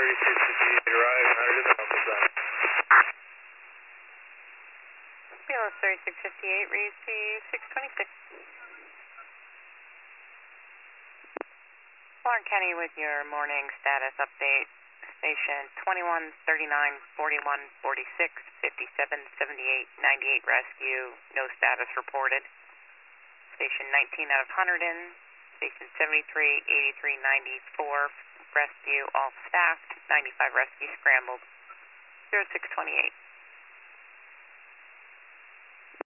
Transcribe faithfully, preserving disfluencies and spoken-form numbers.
thirty-six fifty-eight arrive, how did it Alpha Sun? Kilo thirty-six fifty-eight, receive six twenty-six. Clark County with your morning status update. Station twenty-one, thirty-nine, forty-one, forty-six, fifty-seven, seventy-eight, ninety-eight rescue, no status reported. Station nineteen out of one hundred in. Station seventy-three, eighty-three, ninety-four, rescue all staffed. ninety-five rescue scrambled. zero six twenty-eight.